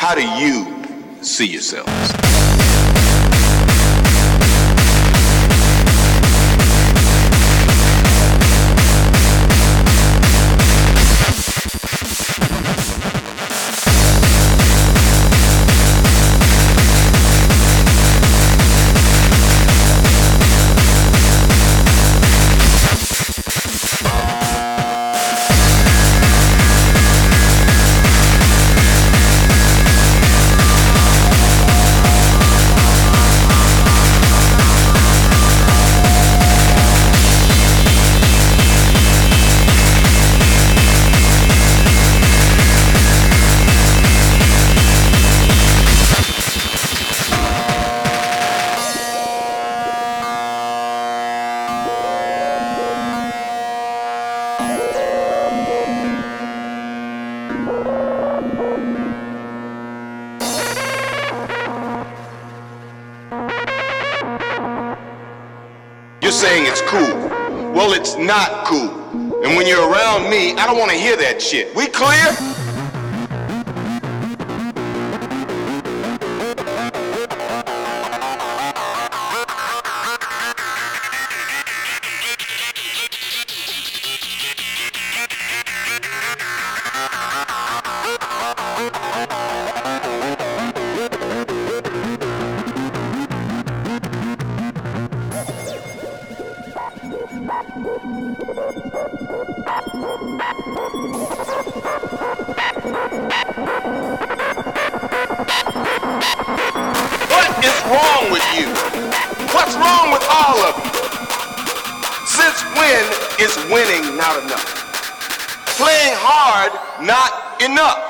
how do you see yourselves? You're saying it's cool. Well, it's not cool. And when you're around me, I don't want to hear that shit. We clear? What is wrong with you? What's wrong with all of you? Since when is winning not enough? Playing hard not enough?